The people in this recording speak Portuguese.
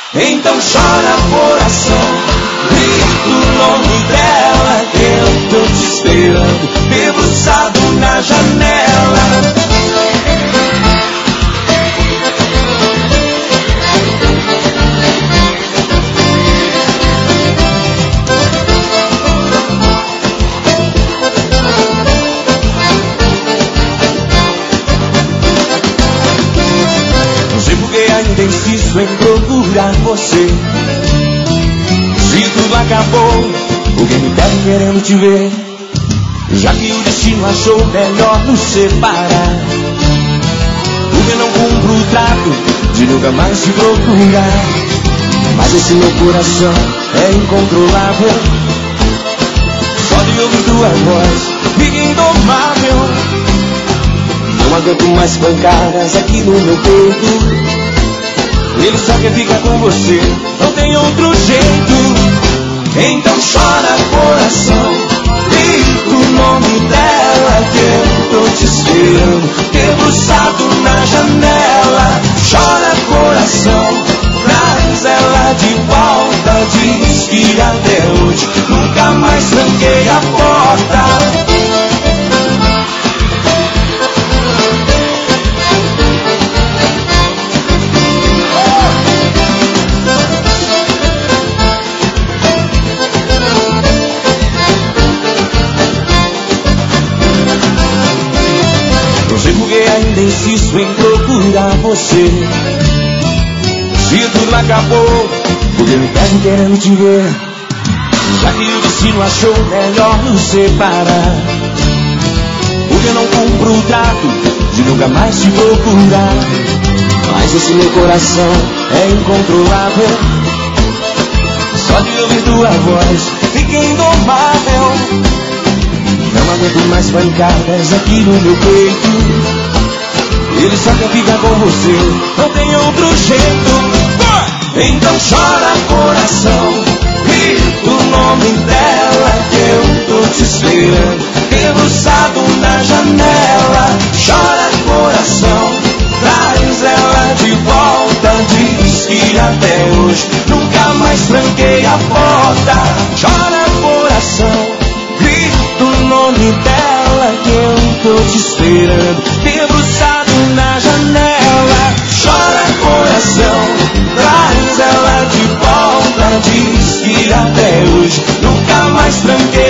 Então chora, coração, grita o nome dela, que eu tô te esperando, debruçado na janela. Ainda insisto em procurar você. Se tudo acabou, porque me pega querendo te ver. Já que o destino achou melhor nos separar, porque não cumpro o trato de nunca mais te procurar. Mas esse meu coração é incontrolável, só de ouvir tua voz fica indomável. Não aguento mais pancadas aqui no meu peito. Ele só quer ficar com você, não tem outro jeito. Então chora, coração, grita o nome dela, que eu tô te esperando, debruçado na janela. Chora, coração, traz ela de volta, diz que até hoje nunca mais tranquei a porta. Ainda insisto em procurar você. Se tudo acabou, porque me pego querendo te ver. Já que o destino achou melhor nos separar, porque não cumpro o trato de nunca mais te procurar. Mas esse meu coração é incontrolável, só de ouvir tua voz fica indomável. Não aguento mais pancadas aqui no meu peito. Ele só quer ficar com você, não tem outro jeito. Então chora, coração, grita o nome dela, que eu tô te esperando, debruçado na janela. Chora, coração, traz ela de volta, diz que até hoje nunca mais tranquei a porta. Chora, coração, grita o nome dela, que eu tô te esperando, debruçado na janela. Chora, coração, traz ela de volta, diz que até hoje nunca mais tranquei